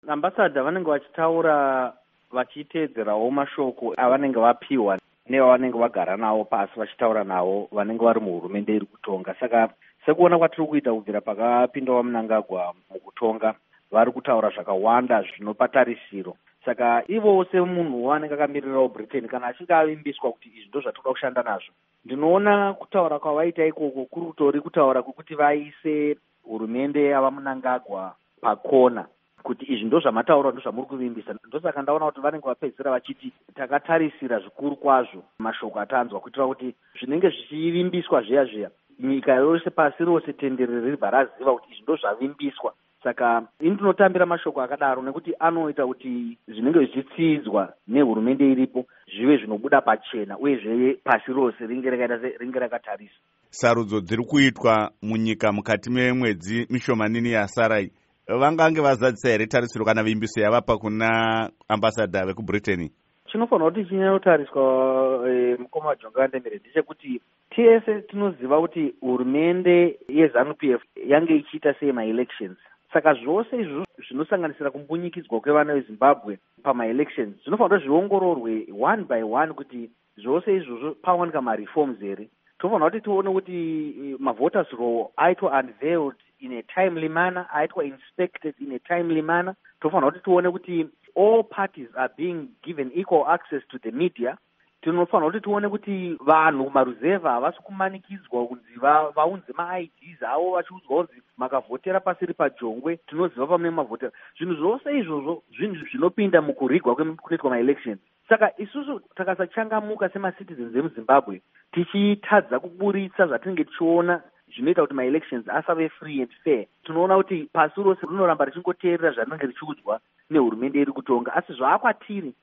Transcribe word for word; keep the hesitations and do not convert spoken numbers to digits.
Ambassador vanenge vachitaura vachiteedzerawo mashoko avanenge vapiwa nevavanenge vagara navo pasi vachitaura navo vanenge vari muhurumende iri kutonga. Saka sekuona kwatiri kuita kubvira pakapindawo Mnangagwa mukutonga, vari kutaura zvakawanda zvinopa tarisiro. Saka ivo semunhu wanenge akamirirawo Britain kana achinge avimbiswa kuti izvi ndo zvatoda kushanda nazvo, ndinoona kutaura kwavaita ikoko kuri kutori kutaura kwekuti vaise hurumende yava Mnangagwa pakona, kuti izvi ndo zvamataura ndo zvamuri kuvimbisa. Ndosaka ndaona kuti vanenge vapedzisira vachiti takatarisira zvikuru kwazvo mashoko atanzwa, kuitira kuti zvinenge zvichivimbiswa zviya zviya nyika yose pasi rose tenderere ribva raziva kuti izvi ndo zvavimbiswa. Saka ini tinotambira mashoko akadaro nekuti anoita kuti zvinenge zvichitsiidzwa nehurumende iripo zvive zvinobuda pachena uyezve pasi rose ringe rakaita ringe rakatarisa. Sarudzo dziri kuitwa munyika mukati memwedzi mishomanini yasara, vangange vazadzisa here tarisiro kana vimbiso yavapa kuna ambassador vekuBritain? Chinofanira kuti chinyotariswa e, mukoma Jonga Ndemere ndechekuti tese tinoziva kuti hurumende yeZANU P F yange ichiita sei ma-elections. Saka zvose izvo zvinosanganisira kumbunyikidzwa kwevana veZimbabwe pama-elections zvinofanira zviongororwe one by one kuti zvose izvozvo pawanika ma-reforms here. Tofanira kuti tione kuti ma-voters roll aitwa unveiled in a timely manner, aitwa inspected in a timely manner. Tofanira kuti tione kuti all parties are being given equal access to the media. Tinofanira kuti tione kuti vanhu maruzeva havasi kumanikidzwa kunzi vaunze ma-I Ds avo vachiudzwa kunzi makavhotera pasiri pajongwe tinoziva pamwe mavhotera. Zvinhu zvose izvozvo zvinhu zvinopinda mukurigwa kunoitwa ma-elections. Saka isusu takasachangamuka sema-citizens emuZimbabwe tichitadza kuburitsa zvatinenge tichiona zvinoita kuti ma-elections asave free and fair, tinoona kuti pasi rose rinoramba richingoteerera zvarinenge richiudzwa nehurumende iri kutonga. Asi zvaakwatiri